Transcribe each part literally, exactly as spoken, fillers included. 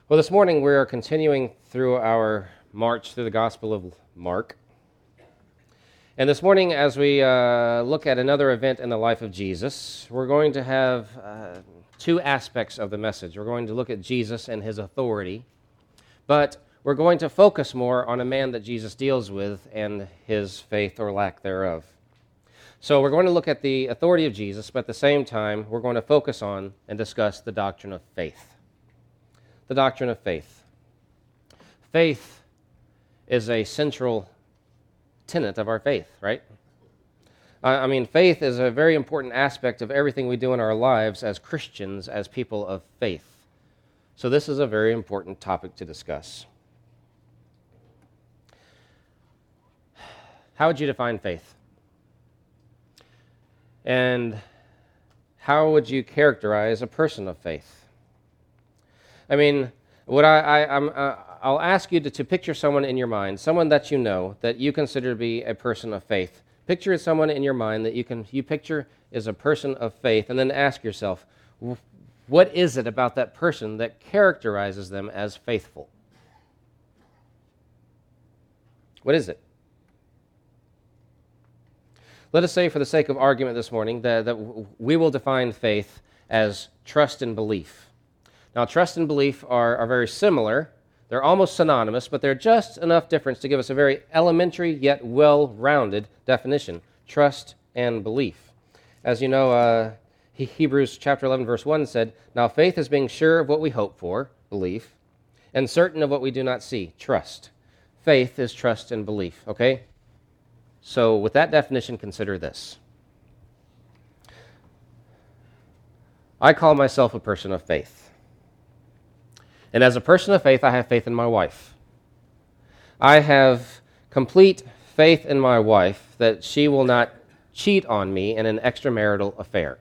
Well, this morning we are continuing through our march through the Gospel of Mark. And this morning, as we uh, look at another event in the life of Jesus, we're going to have uh, two aspects of the message. We're going to look at Jesus and his authority, but we're going to focus more on a man that Jesus deals with and his faith or lack thereof. So we're going to look at the authority of Jesus, but at the same time, we're going to focus on and discuss the doctrine of faith. The doctrine of faith. Faith is a central tenet of our faith, right? I mean, faith is a very important aspect of everything we do in our lives as Christians, as people of faith. So this is a very important topic to discuss. How would you define faith? And how would you characterize a person of faith? I mean, what I, I, I'm, uh, I'll ask you to, to picture someone in your mind, someone that you know, that you consider to be a person of faith. Picture someone in your mind that you can you picture is a person of faith, and then ask yourself, what is it about that person that characterizes them as faithful? What is it? Let us say, for the sake of argument this morning, that, that we will define faith as trust and belief. Now, trust and belief are, are very similar. They're almost synonymous, but they're just enough difference to give us a very elementary yet well-rounded definition. Trust and belief. As you know, uh, Hebrews chapter eleven, verse one said, "Now faith is being sure of what we hope for," belief, "and certain of what we do not see," trust. Faith is trust and belief, okay? So with that definition, consider this. I call myself a person of faith. And as a person of faith, I have faith in my wife. I have complete faith in my wife that she will not cheat on me in an extramarital affair.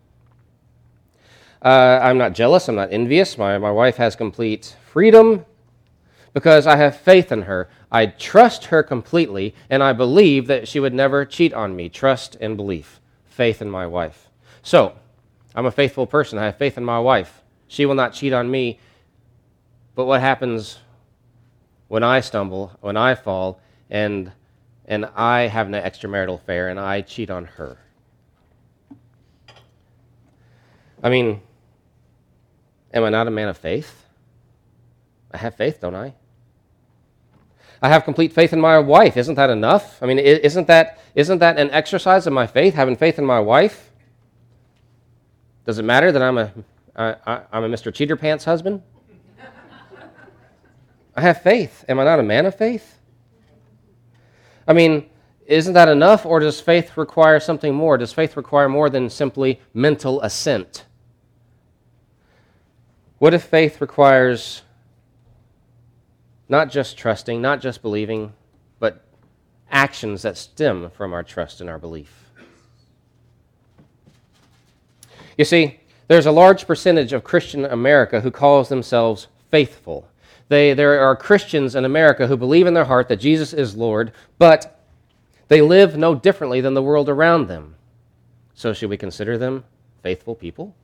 Uh, I'm not jealous. I'm not envious. My, my wife has complete freedom because I have faith in her. I trust her completely, and I believe that she would never cheat on me. Trust and belief. Faith in my wife. So, I'm a faithful person. I have faith in my wife. She will not cheat on me. But what happens when I stumble, when I fall, and and I have an extramarital affair, and I cheat on her? I mean, am I not a man of faith? I have faith, don't I? I have complete faith in my wife. Isn't that enough? I mean, isn't that isn't that an exercise of my faith, having faith in my wife? Does it matter that I'm a I, I, I'm a Mister Cheater Pants husband? I have faith. Am I not a man of faith? I mean, isn't that enough, or does faith require something more? Does faith require more than simply mental assent? What if faith requires not just trusting, not just believing, but actions that stem from our trust and our belief? You see, there's a large percentage of Christian America who calls themselves faithful. They, there are Christians in America who believe in their heart that Jesus is Lord, but they live no differently than the world around them. So should we consider them faithful people?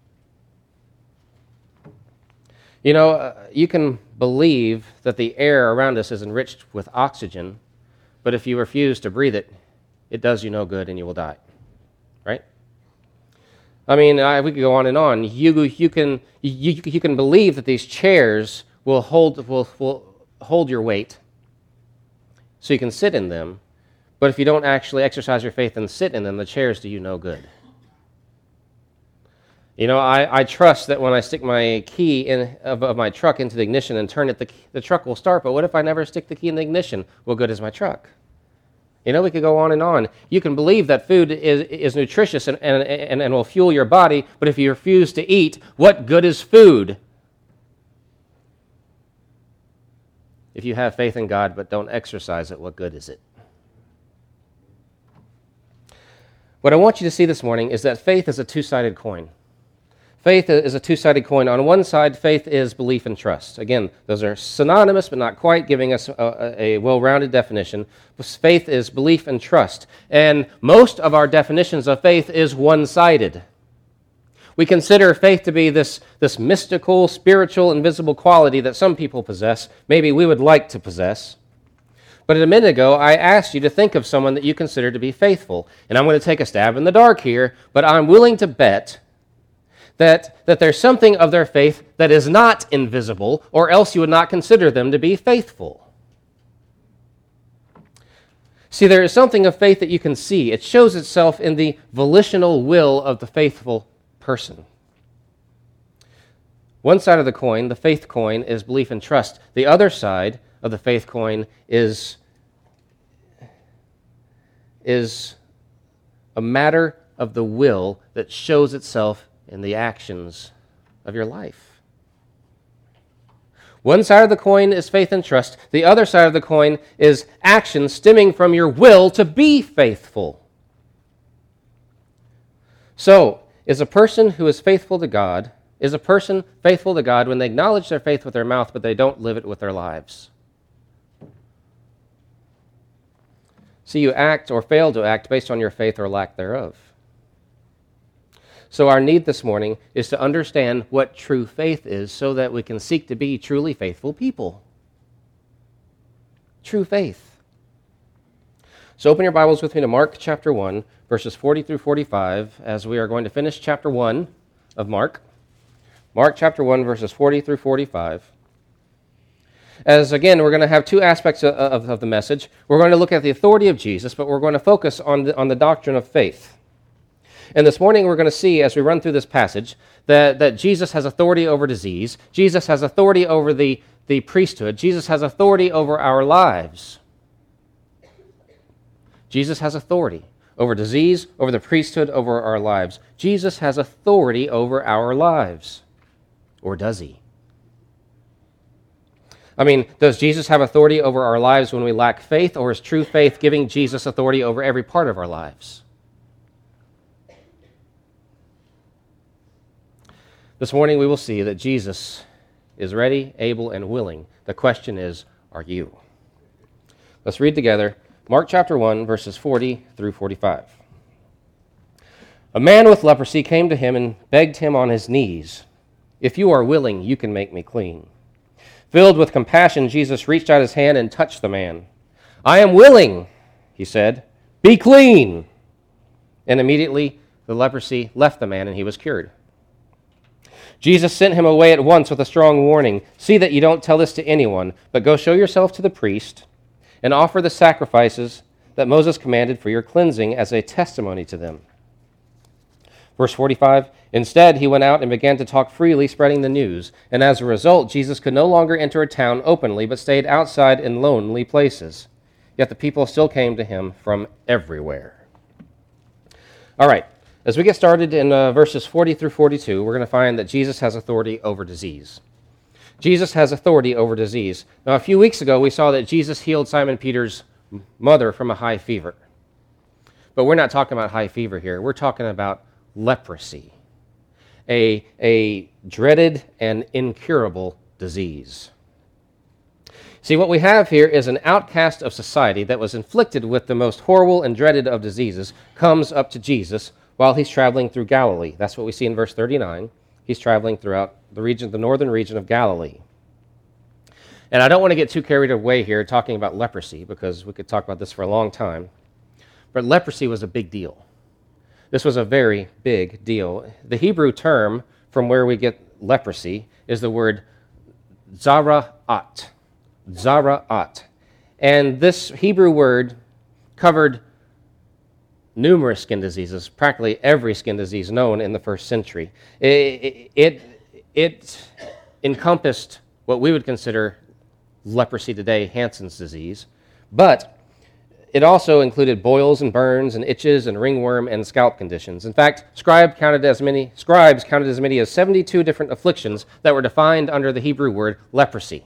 You know, uh, you can believe that the air around us is enriched with oxygen, but if you refuse to breathe it, it does you no good and you will die, right? I mean, I, we could go on and on. You, you, can, you, you can believe that these chairs will hold, will, will hold your weight so you can sit in them, but if you don't actually exercise your faith and sit in them, the chairs do you no good. You know, I, I trust that when I stick my key in, of, of my truck into the ignition and turn it, the, the truck will start, but what if I never stick the key in the ignition? What good is my truck? You know, we could go on and on. You can believe that food is, is nutritious and, and, and, and will fuel your body, but if you refuse to eat, what good is food? If you have faith in God but don't exercise it, what good is it? What I want you to see this morning is that faith is a two-sided coin. Faith is a two-sided coin. On one side, faith is belief and trust. Again, those are synonymous, but not quite, giving us a, a well-rounded definition. Faith is belief and trust. And most of our definitions of faith is one-sided. We consider faith to be this, this mystical, spiritual, invisible quality that some people possess, maybe we would like to possess. But a minute ago, I asked you to think of someone that you consider to be faithful. And I'm going to take a stab in the dark here, but I'm willing to bet that, that there's something of their faith that is not invisible, or else you would not consider them to be faithful. See, there is something of faith that you can see. It shows itself in the volitional will of the faithful person. One side of the coin, the faith coin, is belief and trust. The other side of the faith coin is, is a matter of the will that shows itself in the actions of your life. One side of the coin is faith and trust. The other side of the coin is action stemming from your will to be faithful. So, is a person who is faithful to God, is a person faithful to God when they acknowledge their faith with their mouth, but they don't live it with their lives? See, you act or fail to act based on your faith or lack thereof. So our need this morning is to understand what true faith is so that we can seek to be truly faithful people. True faith. So open your Bibles with me to Mark chapter one, verses forty through forty-five, as we are going to finish chapter one of Mark. Mark chapter one, verses forty through forty-five. As again, we're going to have two aspects of, of, of the message. We're going to look at the authority of Jesus, but we're going to focus on the, on the doctrine of faith. And this morning we're going to see, as we run through this passage, that, that Jesus has authority over disease. Jesus has authority over the, the priesthood. Jesus has authority over our lives. Jesus has authority over disease, over the priesthood, over our lives. Jesus has authority over our lives. Or does he? I mean, does Jesus have authority over our lives when we lack faith, or is true faith giving Jesus authority over every part of our lives? This morning we will see that Jesus is ready, able, and willing. The question is, are you? Let's read together Mark chapter one, verses forty through forty-five. A man with leprosy came to him and begged him on his knees, "If you are willing, you can make me clean." Filled with compassion, Jesus reached out his hand and touched the man. "I am willing," he said, "be clean." And immediately the leprosy left the man and he was cured. Jesus sent him away at once with a strong warning. "See that you don't tell this to anyone, but go show yourself to the priest and offer the sacrifices that Moses commanded for your cleansing as a testimony to them." Verse forty-five, instead he went out and began to talk freely, spreading the news. And as a result, Jesus could no longer enter a town openly, but stayed outside in lonely places. Yet the people still came to him from everywhere. All right. As we get started in uh, verses forty through forty-two, we're going to find that Jesus has authority over disease. Jesus has authority over disease. Now, a few weeks ago, we saw that Jesus healed Simon Peter's mother from a high fever. But we're not talking about high fever here. We're talking about leprosy, a, a dreaded and incurable disease. See, what we have here is an outcast of society that was inflicted with the most horrible and dreaded of diseases comes up to Jesus while he's traveling through Galilee. That's what we see in verse thirty-nine. He's traveling throughout the region, the northern region of Galilee. And I don't want to get too carried away here talking about leprosy, because we could talk about this for a long time. But leprosy was a big deal. This was a very big deal. The Hebrew term from where we get leprosy is the word zara'at. Zara'at. And this Hebrew word covered numerous skin diseases, practically every skin disease known in the first century. It, it, it encompassed what we would consider leprosy today, Hansen's disease, but it also included boils and burns and itches and ringworm and scalp conditions. In fact, scribe counted as many, scribes counted as many as seventy-two different afflictions that were defined under the Hebrew word leprosy.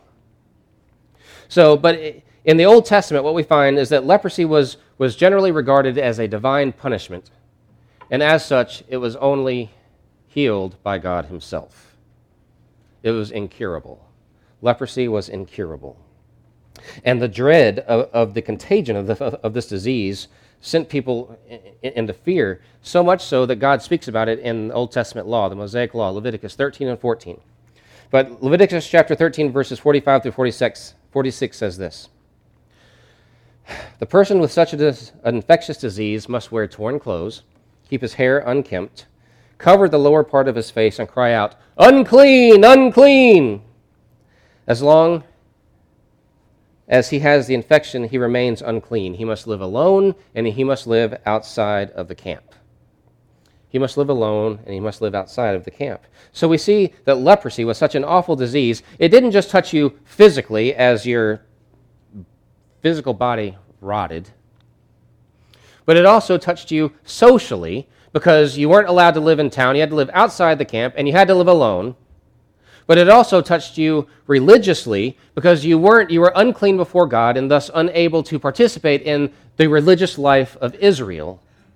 So, but in the Old Testament, what we find is that leprosy was, was generally regarded as a divine punishment, and as such, it was only healed by God himself. It was incurable. Leprosy was incurable. And the dread of, of the contagion of, the, of this disease sent people into fear, so much so that God speaks about it in the Old Testament law, the Mosaic law, Leviticus thirteen and fourteen. But Leviticus chapter thirteen, verses forty-five through forty-six, forty-six says this. The person with such an infectious disease must wear torn clothes, keep his hair unkempt, cover the lower part of his face, and cry out, "Unclean, unclean!" As long as he has the infection, he remains unclean. He must live alone, and he must live outside of the camp. He must live alone, and he must live outside of the camp. So we see that leprosy was such an awful disease. It didn't just touch you physically as your physical body rotted, but it also touched you socially because you weren't allowed to live in town. You had to live outside the camp, and you had to live alone. But it also touched you religiously because you weren't you were unclean before God and thus unable to participate in the religious life of Israel.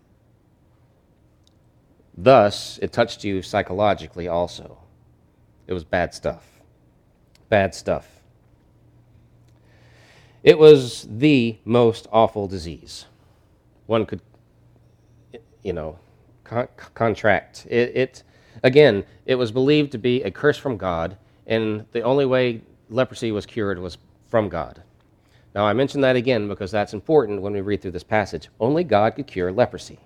Thus, it touched you psychologically also. It was bad stuff. Bad stuff. It was the most awful disease one could, you know, con- contract. It, it, again, it was believed to be a curse from God, and the only way leprosy was cured was from God. Now, I mention that again because that's important when we read through this passage. Only God could cure leprosy.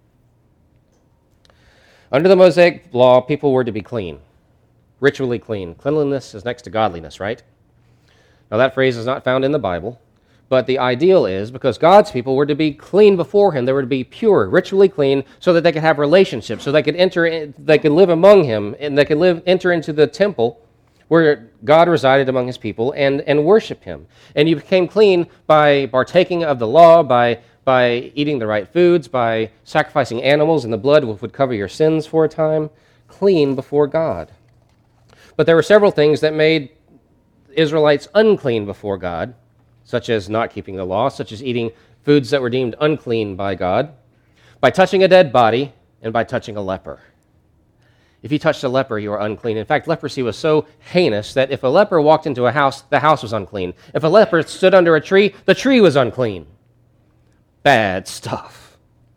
Under the Mosaic law, people were to be clean, ritually clean. Cleanliness is next to godliness, right? Now, that phrase is not found in the Bible, but the ideal is because God's people were to be clean before Him. They were to be pure, ritually clean, so that they could have relationships, so they could enter, in, they could live among Him, and they could live, enter into the temple where God resided among His people and, and worship Him. And you became clean by partaking of the law, by by eating the right foods, by sacrificing animals, and the blood would cover your sins for a time, clean before God. But there were several things that made Israelites unclean before God, such as not keeping the law, such as eating foods that were deemed unclean by God, by touching a dead body, and by touching a leper. If you touched a leper, you were unclean. In fact, leprosy was so heinous that if a leper walked into a house, the house was unclean. If a leper stood under a tree, the tree was unclean. Bad stuff.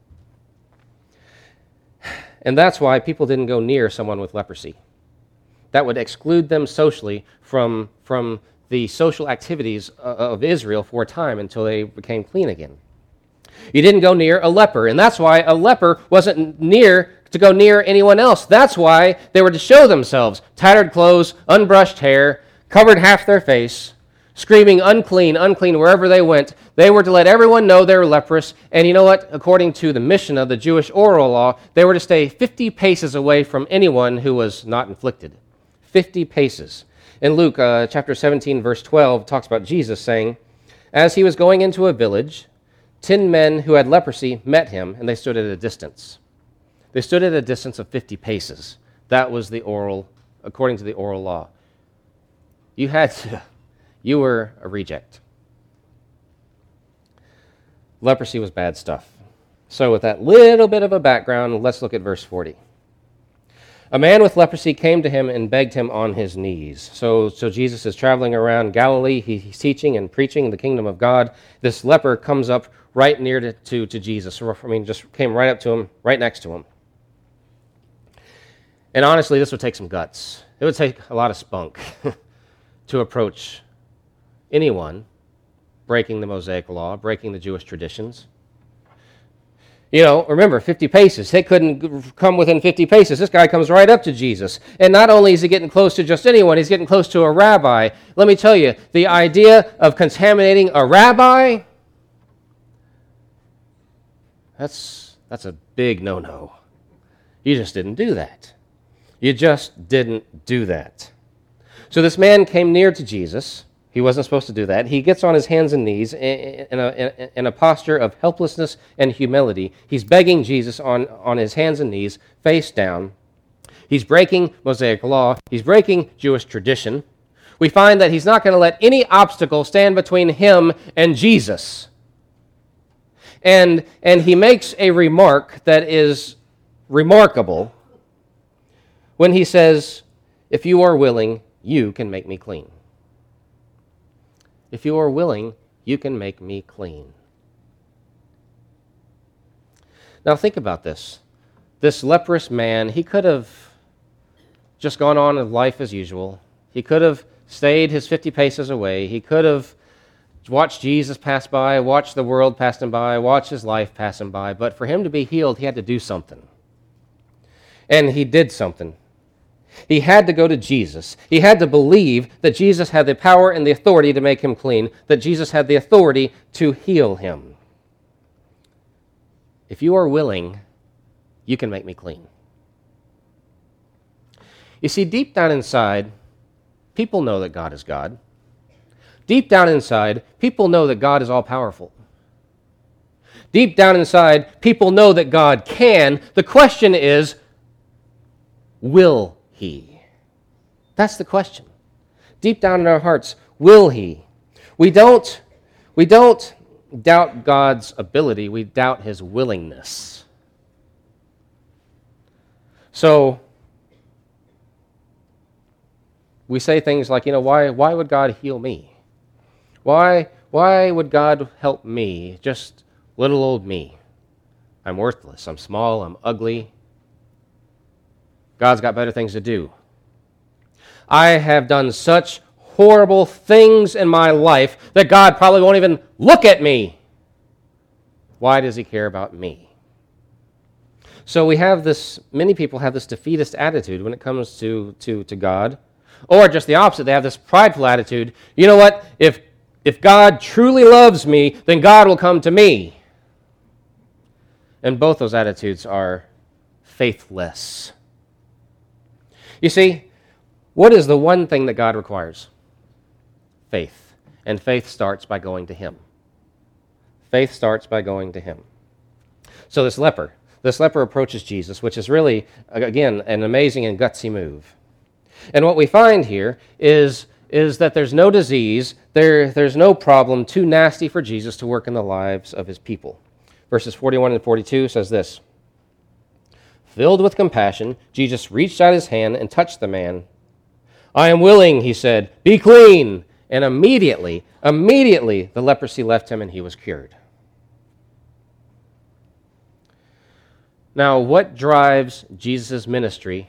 And that's why people didn't go near someone with leprosy. That would exclude them socially from, from the social activities of Israel for a time until they became clean again. You didn't go near a leper, and that's why a leper wasn't near to go near anyone else. That's why they were to show themselves, tattered clothes, unbrushed hair, covered half their face, screaming unclean, unclean wherever they went. They were to let everyone know they were leprous, and you know what? According to the Mishnah, the Jewish oral law, they were to stay fifty paces away from anyone who was not inflicted. fifty paces. In Luke uh, chapter seventeen, verse twelve, it talks about Jesus saying, "As he was going into a village, ten men who had leprosy met him, and they stood at a distance." They stood at a distance of fifty paces. That was the oral, according to the oral law. You had to, you were a reject. Leprosy was bad stuff. So with that little bit of a background, let's look at verse forty. A man with leprosy came to him and begged him on his knees. So, so Jesus is traveling around Galilee. He, he's teaching and preaching the kingdom of God. This leper comes up right near to, to, to Jesus. I mean, just came right up to him, right next to him. And honestly, this would take some guts. It would take a lot of spunk to approach anyone breaking the Mosaic law, breaking the Jewish traditions. You know, remember, fifty paces. They couldn't come within fifty paces. This guy comes right up to Jesus. And not only is he getting close to just anyone, he's getting close to a rabbi. Let me tell you, the idea of contaminating a rabbi, that's, that's a big no-no. You just didn't do that. You just didn't do that. So this man came near to Jesus. He wasn't supposed to do that. He gets on his hands and knees in a, in a posture of helplessness and humility. He's begging Jesus on, on his hands and knees, face down. He's breaking Mosaic law. He's breaking Jewish tradition. We find that he's not going to let any obstacle stand between him and Jesus. And, and he makes a remark that is remarkable when he says, "If you are willing, you can make me clean." If you are willing, you can make me clean. Now think about this. This leprous man, he could have just gone on with life as usual. He could have stayed his fifty paces away. He could have watched Jesus pass by, watched the world pass him by, watched his life pass him by. But for him to be healed, he had to do something. And he did something. He had to go to Jesus. He had to believe that Jesus had the power and the authority to make him clean, that Jesus had the authority to heal him. If you are willing, you can make me clean. You see, deep down inside, people know that God is God. Deep down inside, people know that God is all-powerful. Deep down inside, people know that God can. The question is, will He? That's the question. Deep down in our hearts, will He? We don't, we don't doubt God's ability, we doubt His willingness. So, we say things like, you know, why, why would God heal me? Why, why would God help me, just little old me? I'm worthless, I'm small, I'm ugly. God's got better things to do. I have done such horrible things in my life that God probably won't even look at me. Why does He care about me? So we have this, many people have this defeatist attitude when it comes to, to, to God. Or just the opposite, they have this prideful attitude. You know what? If, if God truly loves me, then God will come to me. And both those attitudes are faithless. You see, what is the one thing that God requires? Faith. And faith starts by going to Him. Faith starts by going to Him. So this leper, this leper approaches Jesus, which is really, again, an amazing and gutsy move. And what we find here is, is that there's no disease, there, there's no problem too nasty for Jesus to work in the lives of His people. Verses forty-one and forty-two says this, "Filled with compassion, Jesus reached out His hand and touched the man. 'I am willing,' He said, 'be clean.' And immediately, immediately the leprosy left him and he was cured." Now, what drives Jesus' ministry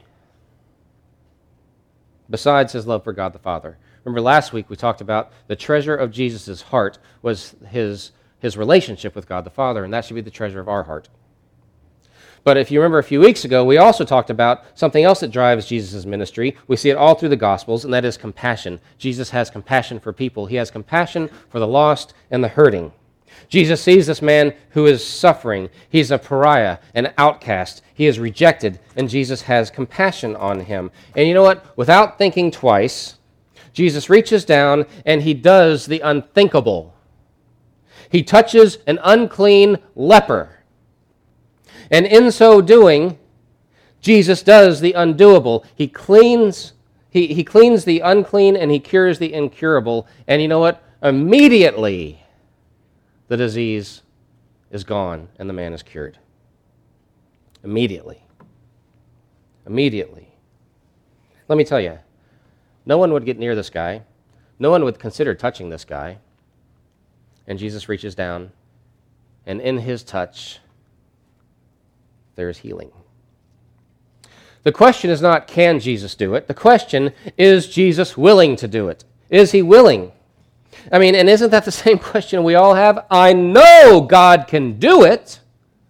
besides His love for God the Father? Remember last week we talked about the treasure of Jesus' heart was his, his relationship with God the Father, and that should be the treasure of our heart. But if you remember a few weeks ago, we also talked about something else that drives Jesus' ministry. We see it all through the Gospels, and that is compassion. Jesus has compassion for people. He has compassion for the lost and the hurting. Jesus sees this man who is suffering. He's a pariah, an outcast. He is rejected, and Jesus has compassion on him. And you know what? Without thinking twice, Jesus reaches down and He does the unthinkable. He touches an unclean leper. And in so doing, Jesus does the undoable. He cleans, he, he cleans the unclean and He cures the incurable. And you know what? Immediately, the disease is gone and the man is cured. Immediately. Immediately. Let me tell you, no one would get near this guy. No one would consider touching this guy. And Jesus reaches down, and in His touch, there is healing. The question is not, can Jesus do it? The question is, Jesus willing to do it? Is He willing? I mean, and isn't that the same question we all have? I know God can do it.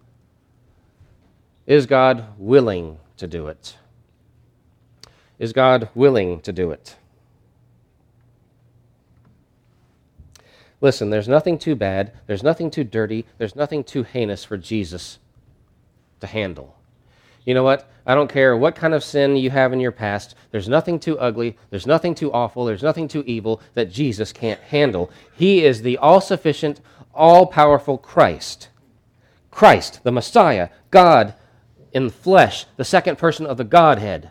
Is God willing to do it? Is God willing to do it? Listen, there's nothing too bad, there's nothing too dirty, there's nothing too heinous for Jesus to handle. You know what? I don't care what kind of sin you have in your past. There's nothing too ugly. There's nothing too awful. There's nothing too evil that Jesus can't handle. He is the all-sufficient, all-powerful Christ. Christ, the Messiah, God in flesh, the second person of the Godhead.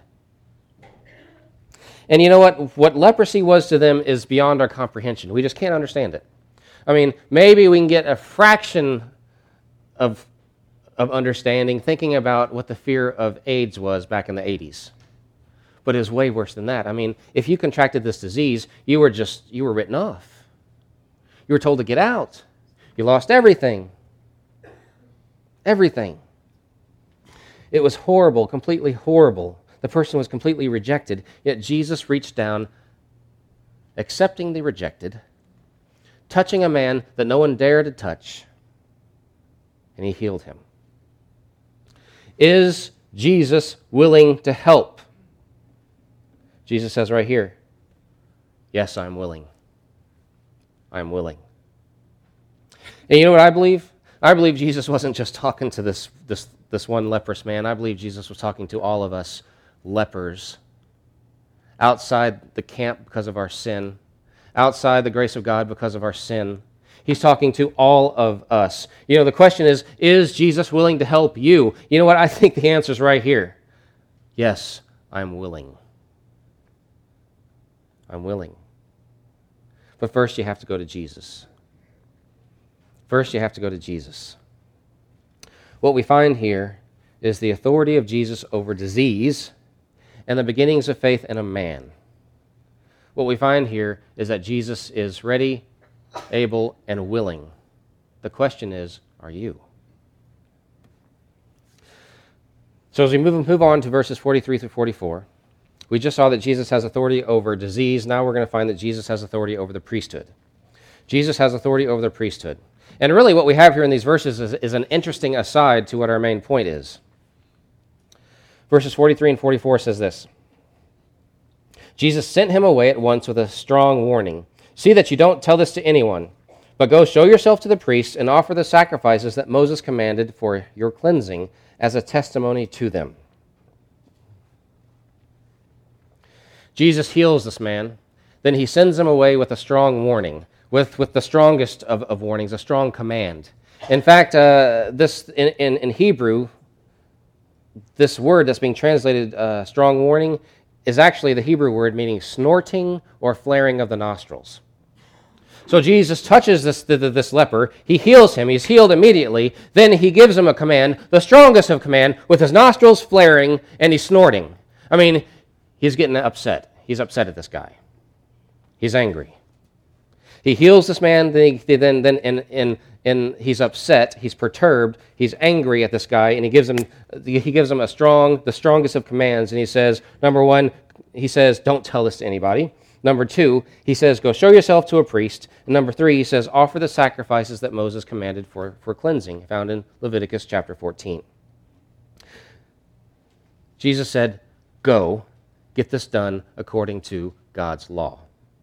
And you know what? What leprosy was to them is beyond our comprehension. We just can't understand it. I mean, maybe we can get a fraction of of understanding, thinking about what the fear of AIDS was back in the eighties. But it was way worse than that. I mean, if you contracted this disease, you were just, you were written off. You were told to get out. You lost everything. Everything. It was horrible, completely horrible. The person was completely rejected, yet Jesus reached down, accepting the rejected, touching a man that no one dared to touch, and he healed him. Is Jesus willing to help? Jesus says right here, yes, I'm willing. I'm willing. And you know what I believe? I believe Jesus wasn't just talking to this, this, this one leprous man. I believe Jesus was talking to all of us lepers outside the camp because of our sin, outside the grace of God because of our sin. He's talking to all of us. You know, the question is, is Jesus willing to help you? You know what? I think the answer is right here. Yes, I'm willing. I'm willing. But first you have to go to Jesus. First you have to go to Jesus. What we find here is the authority of Jesus over disease and the beginnings of faith in a man. What we find here is that Jesus is ready, able, and willing. The question is, are you? So as we move, move on to verses forty-three through forty-four, we just saw that Jesus has authority over disease. Now we're going to find that Jesus has authority over the priesthood. Jesus has authority over the priesthood. And really what we have here in these verses is, is an interesting aside to what our main point is. Verses forty-three and forty-four says this. Jesus sent him away at once with a strong warning. See that you don't tell this to anyone, but go show yourself to the priests and offer the sacrifices that Moses commanded for your cleansing as a testimony to them. Jesus heals this man. Then he sends him away with a strong warning, with, with the strongest of, of warnings, a strong command. In fact, uh, this in, in, in Hebrew, this word that's being translated uh, strong warning is actually the Hebrew word meaning snorting or flaring of the nostrils. So Jesus touches this, this leper. He heals him. He's healed immediately. Then he gives him a command, the strongest of command, with his nostrils flaring and he's snorting. I mean, he's getting upset. He's upset at this guy. He's angry. He heals this man, then, he, then, then and, and, and he's upset, he's perturbed, he's angry at this guy, and he gives him he gives him a strong, the strongest of commands, and he says, number one, he says, don't tell this to anybody. Number two, he says, go show yourself to a priest. And number three, he says, offer the sacrifices that Moses commanded for, for cleansing, found in Leviticus chapter fourteen. Jesus said, go, get this done according to God's law.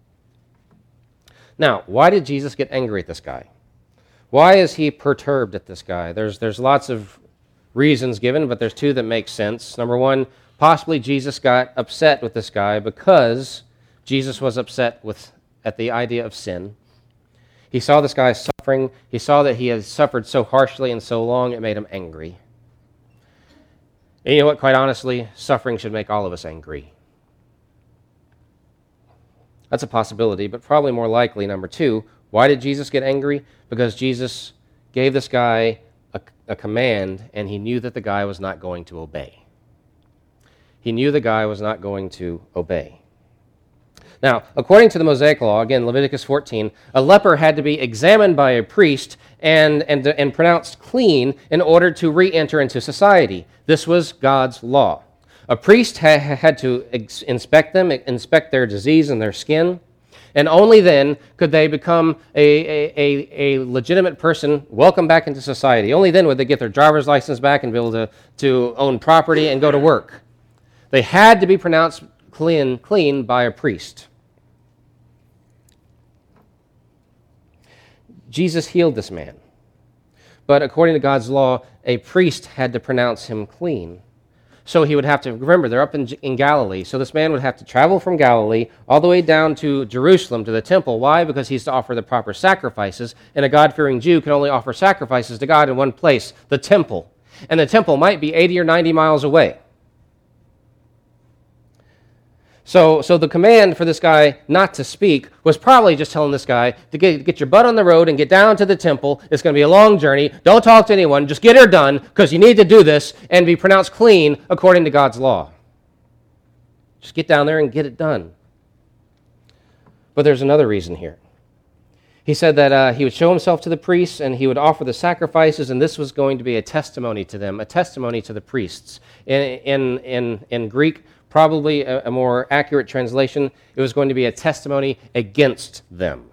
Now, why did Jesus get angry at this guy? Why is he perturbed at this guy? There's, there's lots of reasons given, but there's two that make sense. Number one, possibly Jesus got upset with this guy because Jesus was upset with at the idea of sin. He saw this guy suffering. He saw that he had suffered so harshly and so long, it made him angry. And you know what? Quite honestly, suffering should make all of us angry. That's a possibility, but probably more likely, number two, why did Jesus get angry? Because Jesus gave this guy a, a command, and he knew that the guy was not going to obey. He knew the guy was not going to obey. Now, according to the Mosaic Law, again, Leviticus fourteen, a leper had to be examined by a priest and, and, and pronounced clean in order to re-enter into society. This was God's law. A priest ha- had to ex- inspect them, inspect their disease and their skin, and only then could they become a, a, a, a legitimate person, welcome back into society. Only then would they get their driver's license back and be able to, to own property and go to work. They had to be pronounced clean, clean by a priest. Jesus healed this man, but according to God's law, a priest had to pronounce him clean. So he would have to, remember, they're up in, in Galilee, so this man would have to travel from Galilee all the way down to Jerusalem, to the temple. Why? Because he's to offer the proper sacrifices, and a God-fearing Jew can only offer sacrifices to God in one place, the temple. And the temple might be eighty or ninety miles away. So, so the command for this guy not to speak was probably just telling this guy to get, get your butt on the road and get down to the temple. It's going to be a long journey. Don't talk to anyone. Just get her done because you need to do this and be pronounced clean according to God's law. Just get down there and get it done. But there's another reason here. He said that uh, he would show himself to the priests and he would offer the sacrifices, and this was going to be a testimony to them, a testimony to the priests. In, in, in, in Greek, probably a, a more accurate translation, it was going to be a testimony against them.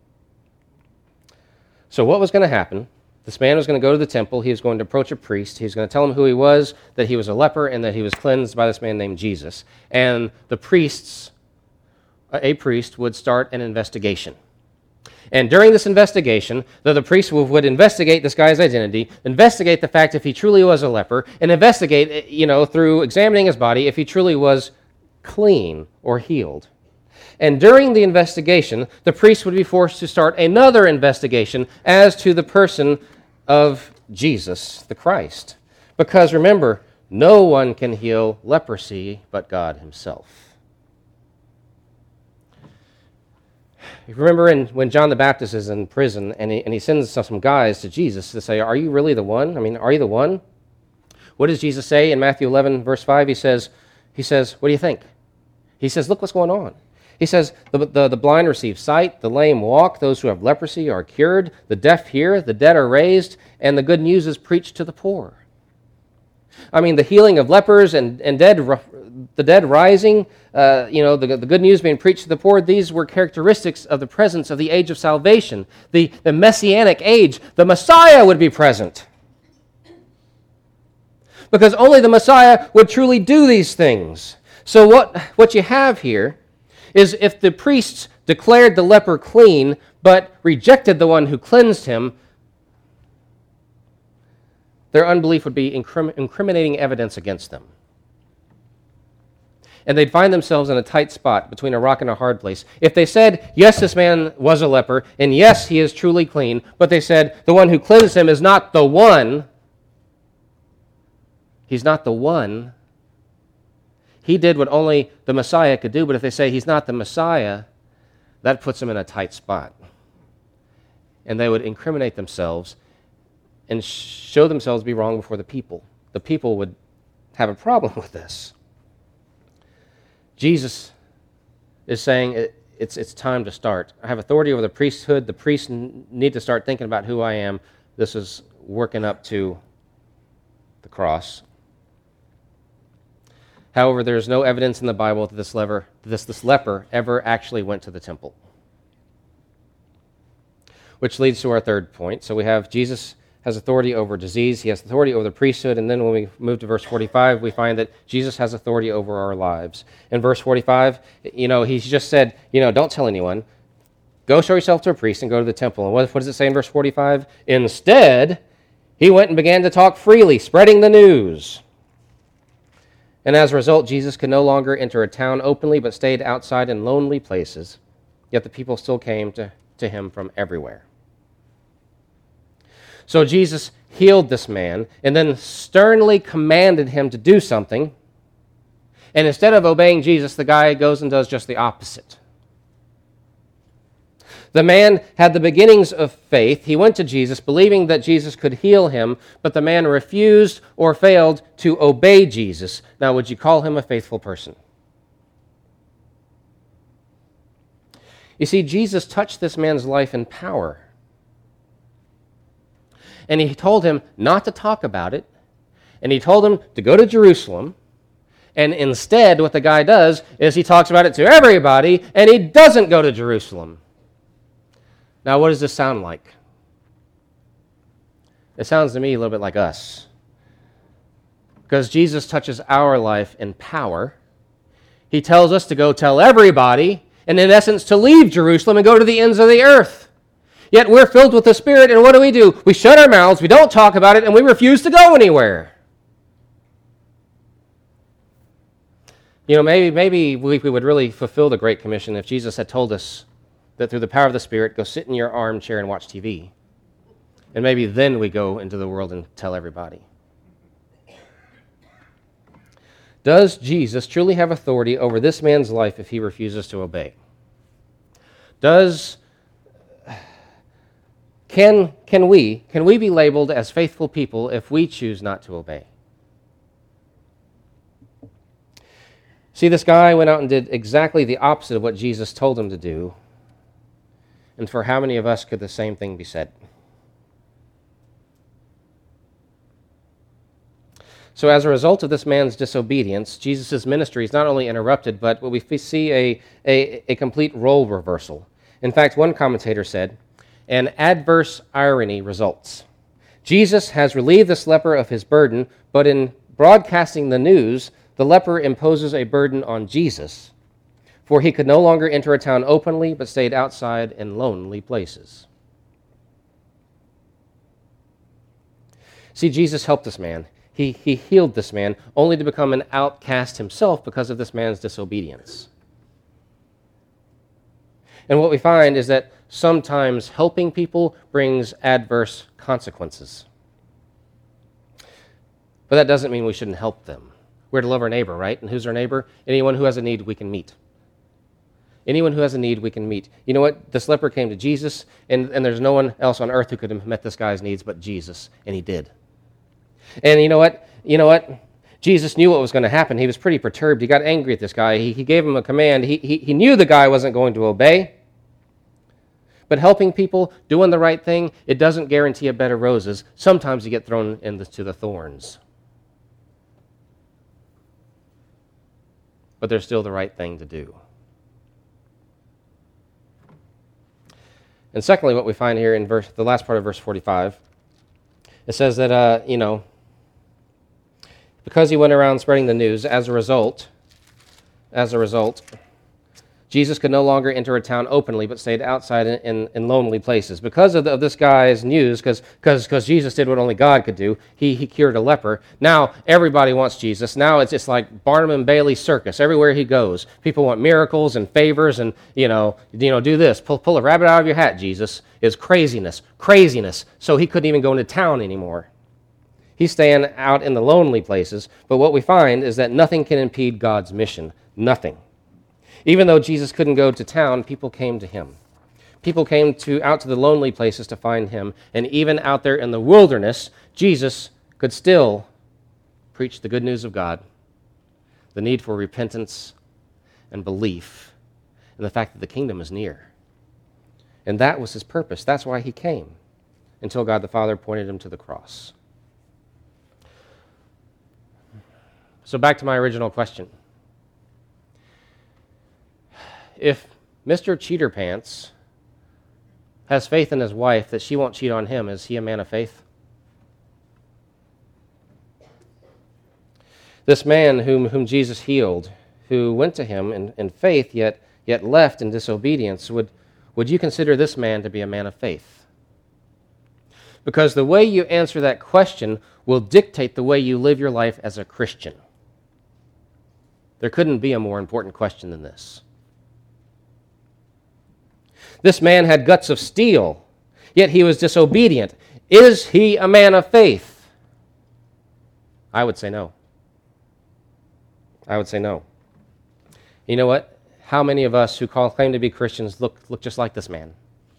So what was going to happen? This man was going to go to the temple. He was going to approach a priest. He was going to tell him who he was, that he was a leper, and that he was cleansed by this man named Jesus. And the priests, a priest, would start an investigation. And during this investigation, the, the priest would investigate this guy's identity, investigate the fact if he truly was a leper, and investigate, you know, through examining his body, if he truly was clean or healed. And during the investigation, the priest would be forced to start another investigation as to the person of Jesus, the Christ. Because remember, no one can heal leprosy but God himself. You remember in, when John the Baptist is in prison and he, and he sends some guys to Jesus to say, are you really the one? I mean, are you the one? What does Jesus say in Matthew eleven, verse five? He says, he says, what do you think? He says, look what's going on. He says, the, the, the blind receive sight, the lame walk, those who have leprosy are cured, the deaf hear, the dead are raised, and the good news is preached to the poor. I mean, the healing of lepers and, and dead, the dead rising, uh, you know, the, the good news being preached to the poor, these were characteristics of the presence of the age of salvation, the, the messianic age. The Messiah would be present. Because only the Messiah would truly do these things. So what, what you have here is if the priests declared the leper clean, but rejected the one who cleansed him, their unbelief would be incrim- incriminating evidence against them. And they'd find themselves in a tight spot between a rock and a hard place. If they said, yes, this man was a leper, and yes, he is truly clean, but they said, the one who cleansed him is not the one, he's not the one, he did what only the Messiah could do, but if they say he's not the Messiah, that puts them in a tight spot. And they would incriminate themselves and show themselves to be wrong before the people. The people would have a problem with this. Jesus is saying it's, it's time to start. I have authority over the priesthood. The priests need to start thinking about who I am. This is working up to the cross. However, there is no evidence in the Bible that this, leper, this, this leper ever actually went to the temple. Which leads to our third point. So we have Jesus has authority over disease. He has authority over the priesthood. And then when we move to verse forty-five, we find that Jesus has authority over our lives. In verse forty-five, you know, he's just said, you know, don't tell anyone. Go show yourself to a priest and go to the temple. And what, what does it say in verse forty-five? Instead, he went and began to talk freely, spreading the news. And as a result, Jesus could no longer enter a town openly, but stayed outside in lonely places. Yet the people still came to, to him from everywhere. So Jesus healed this man and then sternly commanded him to do something. And instead of obeying Jesus, the guy goes and does just the opposite. The man had the beginnings of faith. He went to Jesus believing that Jesus could heal him, but the man refused or failed to obey Jesus. Now, would you call him a faithful person? You see, Jesus touched this man's life in power. And he told him not to talk about it. And he told him to go to Jerusalem. And instead, what the guy does is he talks about it to everybody, and he doesn't go to Jerusalem. Now, what does this sound like? It sounds to me a little bit like us. Because Jesus touches our life in power. He tells us to go tell everybody, and in essence, to leave Jerusalem and go to the ends of the earth. Yet we're filled with the Spirit, and what do we do? We shut our mouths, we don't talk about it, and we refuse to go anywhere. You know, maybe, maybe we, we would really fulfill the Great Commission if Jesus had told us that through the power of the Spirit, go sit in your armchair and watch T V. And maybe then we go into the world and tell everybody. Does Jesus truly have authority over this man's life if he refuses to obey? Does, can, can we, can we be labeled as faithful people if we choose not to obey? See, this guy went out and did exactly the opposite of what Jesus told him to do. And for how many of us could the same thing be said? So as a result of this man's disobedience, Jesus' ministry is not only interrupted, but we see a, a, a complete role reversal. In fact, one commentator said, an adverse irony results. Jesus has relieved this leper of his burden, but in broadcasting the news, the leper imposes a burden on Jesus, for he could no longer enter a town openly, but stayed outside in lonely places. See, Jesus helped this man. He, he healed this man, only to become an outcast himself because of this man's disobedience. And what we find is that sometimes helping people brings adverse consequences. But that doesn't mean we shouldn't help them. We're to love our neighbor, right? And who's our neighbor? Anyone who has a need we can meet. Anyone who has a need we can meet. You know what? This leper came to Jesus, and, and there's no one else on earth who could have met this guy's needs but Jesus, and he did. And you know what? You know what? Jesus knew what was going to happen. He was pretty perturbed. He got angry at this guy. He, he gave him a command. He, he, he knew the guy wasn't going to obey. But helping people, doing the right thing, it doesn't guarantee a bed of roses. Sometimes you get thrown into the thorns. But they're still the right thing to do. And secondly, what we find here in verse, the last part of verse forty-five, it says that, uh, you know, because he went around spreading the news, as a result, as a result, Jesus could no longer enter a town openly, but stayed outside in, in, in lonely places. Because of, the, of this guy's news, because Jesus did what only God could do, he, he cured a leper. Now everybody wants Jesus. Now it's just like Barnum and Bailey circus. Everywhere he goes, people want miracles and favors, and you know, you know, do this, pull, pull a rabbit out of your hat. Jesus is craziness, craziness. So he couldn't even go into town anymore. He's staying out in the lonely places. But what we find is that nothing can impede God's mission. Nothing. Even though Jesus couldn't go to town, people came to him. People came to out to the lonely places to find him. And even out there in the wilderness, Jesus could still preach the good news of God, the need for repentance and belief, and the fact that the kingdom is near. And that was his purpose. That's why he came, until God the Father pointed him to the cross. So back to my original question. If Mister Cheater Pants has faith in his wife that she won't cheat on him, is he a man of faith? This man whom, whom Jesus healed, who went to him in, in faith, yet, yet left in disobedience, would, would you consider this man to be a man of faith? Because the way you answer that question will dictate the way you live your life as a Christian. There couldn't be a more important question than this. This man had guts of steel, yet he was disobedient. Is he a man of faith? I would say no. I would say no. You know what? How many of us who call claim to be Christians look, look just like this man?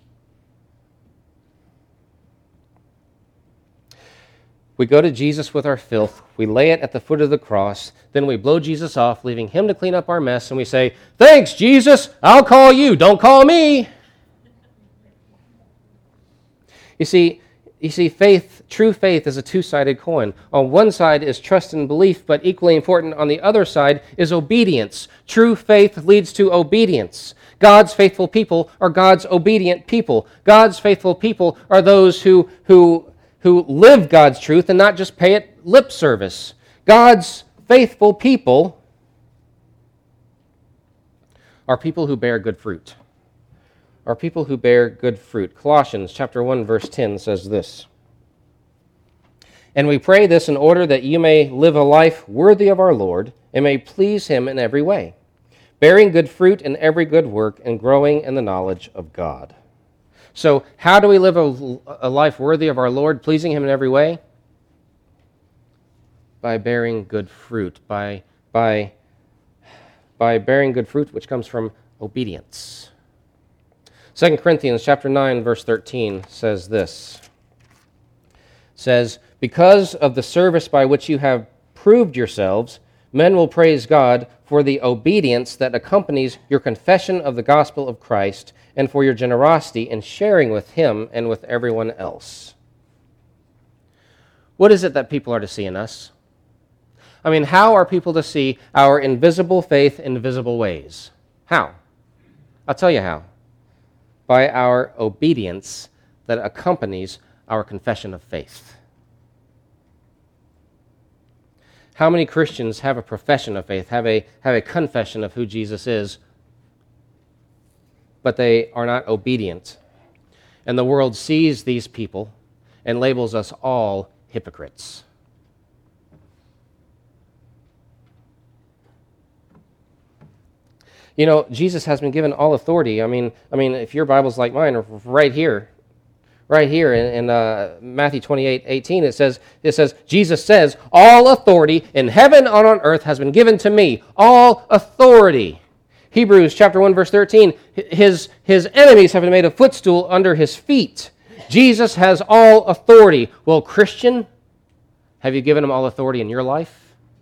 We go to Jesus with our filth, we lay it at the foot of the cross, then we blow Jesus off, leaving him to clean up our mess, and we say, "Thanks, Jesus, I'll call you, don't call me." You see, you see, faith, true faith is a two-sided coin. On one side is trust and belief, but equally important on the other side is obedience. True faith leads to obedience. God's faithful people are God's obedient people. God's faithful people are those who, who, who live God's truth and not just pay it lip service. God's faithful people are people who bear good fruit. Are people who bear good fruit. Colossians chapter one, verse ten says this, "And we pray this in order that you may live a life worthy of our Lord and may please him in every way, bearing good fruit in every good work and growing in the knowledge of God." So how do we live a, a life worthy of our Lord, pleasing him in every way? By bearing good fruit, by, by, by bearing good fruit, which comes from obedience. Second Corinthians chapter nine, verse thirteen says this. It says, "Because of the service by which you have proved yourselves, Men will praise God for the obedience that accompanies your confession of the gospel of Christ and for your generosity in sharing with Him and with everyone else. What is it that people are to see in us? I mean, how are people to see our invisible faith in visible ways? How? I'll tell you how. By our obedience that accompanies our confession of faith. How many Christians have a profession of faith, have a, have a confession of who Jesus is, but they are not obedient? And the world sees these people and labels us all hypocrites. You know, Jesus has been given all authority. I mean, I mean, if your Bible's like mine, right here, right here in, in uh, Matthew twenty-eight eighteen, it says, it says, Jesus says, all authority in heaven and on earth has been given to me. All authority. Hebrews chapter one, verse thirteen, his, his enemies have been made a footstool under his feet. Jesus has all authority. Well, Christian, have you given him all authority in your life?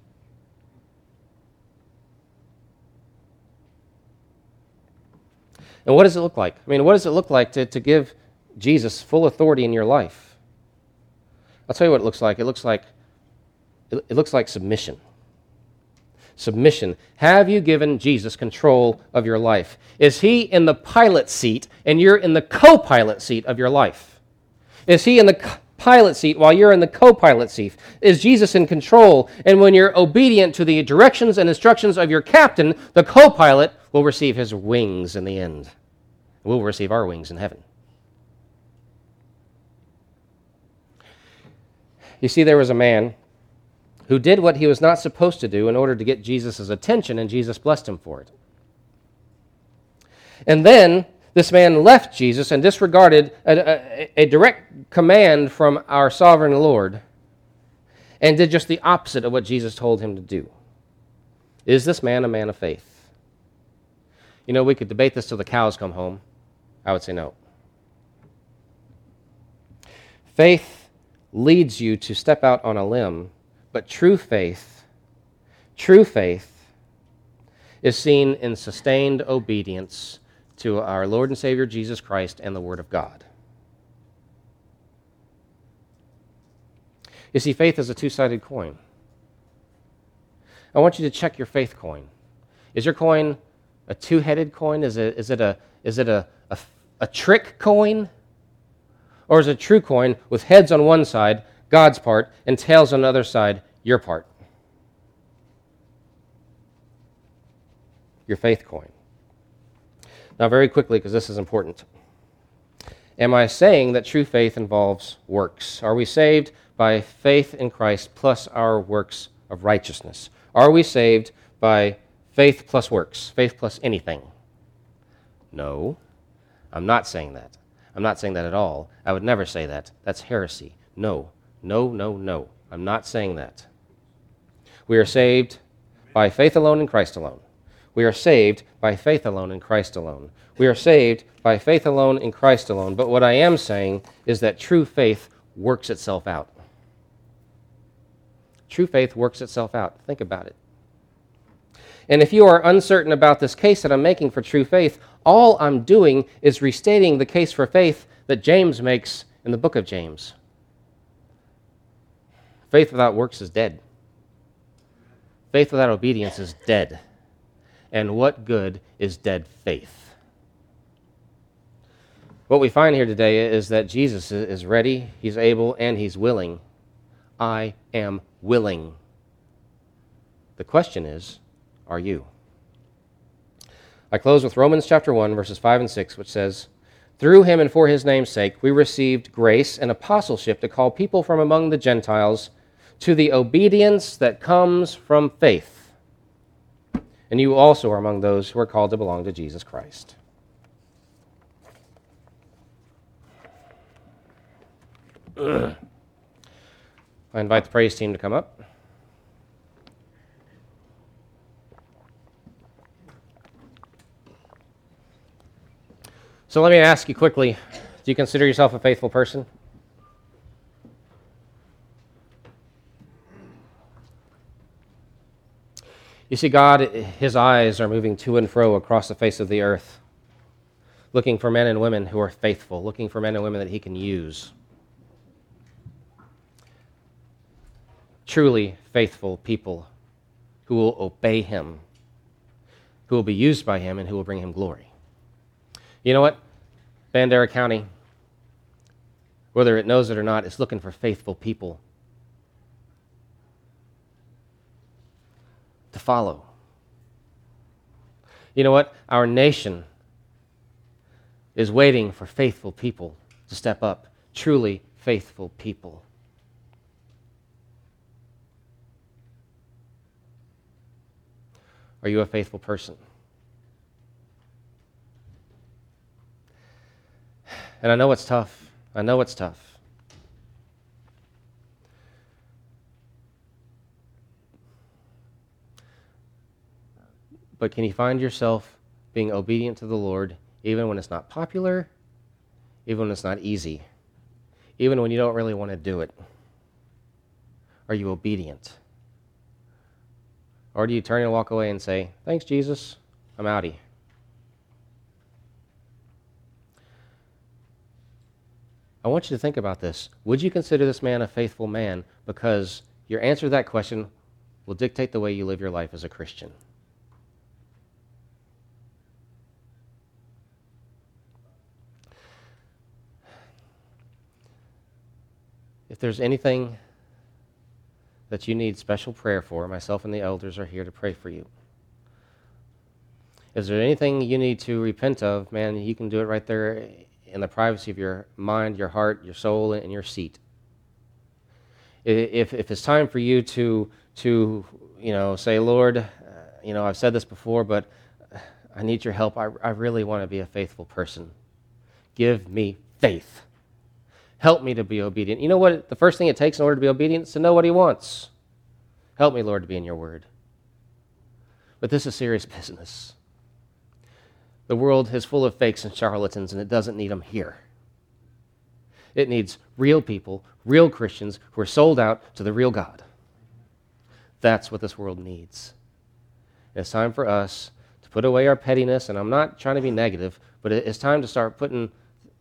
And what does it look like? I mean, what does it look like to, to give Jesus full authority in your life? I'll tell you what it looks like. It looks like it, it looks like submission. Submission. Have you given Jesus control of your life? Is he in the pilot seat and you're in the co-pilot seat of your life? Is he in the pilot seat while you're in the co-pilot seat? Is Jesus in control? And when you're obedient to the directions and instructions of your captain, the co-pilot will receive his wings in the end. We'll receive our wings in heaven. You see, there was a man who did what he was not supposed to do in order to get Jesus' attention, and Jesus blessed him for it. And then this man left Jesus and disregarded a, a, a direct command from our sovereign Lord and did just the opposite of what Jesus told him to do. Is this man a man of faith? You know, we could debate this till the cows come home. I would say no. Faith leads you to step out on a limb, but true faith, true faith is seen in sustained obedience to our Lord and Savior Jesus Christ and the Word of God. You see, faith is a two-sided coin. I want you to check your faith coin. Is your coin a two-headed coin? Is it, is it, a, is it a, a, a trick coin? Or is it a true coin with heads on one side, God's part, and tails on the other side, your part? Your faith coin. Now, very quickly, because this is important. Am I saying that true faith involves works? Are we saved by faith in Christ plus our works of righteousness? Are we saved by faith plus works, faith plus anything? No, I'm not saying that. I'm not saying that at all. I would never say that. That's heresy. No, no, no, no. I'm not saying that. We are saved by faith alone in Christ alone. We are saved by faith alone in Christ alone. We are saved by faith alone in Christ alone. But what I am saying is that true faith works itself out. True faith works itself out. Think about it. And if you are uncertain about this case that I'm making for true faith, all I'm doing is restating the case for faith that James makes in the book of James. Faith without works is dead. Faith without obedience is dead. And what good is dead faith? What we find here today is that Jesus is ready, he's able, and he's willing. I am willing. The question is, are you? I close with Romans chapter one, verses five and six, which says, through him and for his name's sake, we received grace and apostleship to call people from among the Gentiles to the obedience that comes from faith. And you also are among those who are called to belong to Jesus Christ. Ugh. I invite the praise team to come up. So let me ask you quickly, do you consider yourself a faithful person? You see, God, his eyes are moving to and fro across the face of the earth, looking for men and women who are faithful, looking for men and women that he can use. Truly faithful people who will obey him, who will be used by him, and who will bring him glory. You know what? Bandera County, whether it knows it or not, is looking for faithful people to follow. You know what? Our nation is waiting for faithful people to step up, truly faithful people. Are you a faithful person? And I know it's tough. I know it's tough. But can you find yourself being obedient to the Lord even when it's not popular, even when it's not easy, even when you don't really want to do it? Are you obedient? Or do you turn and walk away and say, thanks, Jesus, I'm outie? I want you to think about this. Would you consider this man a faithful man? Because your answer to that question will dictate the way you live your life as a Christian. If there's anything that you need special prayer for, myself and the elders are here to pray for you. Is there anything you need to repent of, man, you can do it right there in the privacy of your mind, your heart, your soul, and your seat. If, if it's time for you to, to you know, say, Lord, uh, you know, I've said this before, but I need your help. I, I really want to be a faithful person. Give me faith. Help me to be obedient. You know what? The first thing it takes in order to be obedient is to know what he wants. Help me, Lord, to be in your word. But this is serious business. The world is full of fakes and charlatans, and it doesn't need them here. It needs real people, real Christians who are sold out to the real God. That's what this world needs. And it's time for us to put away our pettiness, and I'm not trying to be negative, but it's time to start putting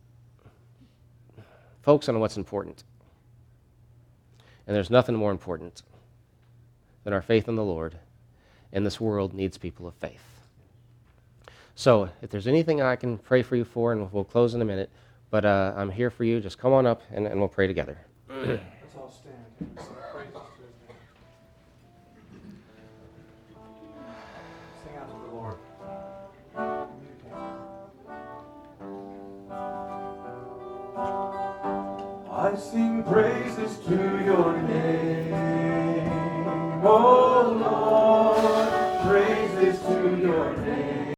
focus on what's important. And there's nothing more important than our faith in the Lord, and this world needs people of faith. So, if there's anything I can pray for you for, and we'll close in a minute, but uh, I'm here for you. Just come on up, and, and we'll pray together. Let's all stand and sing praises to his name. Sing out to the Lord. I sing praises to your name, oh Lord.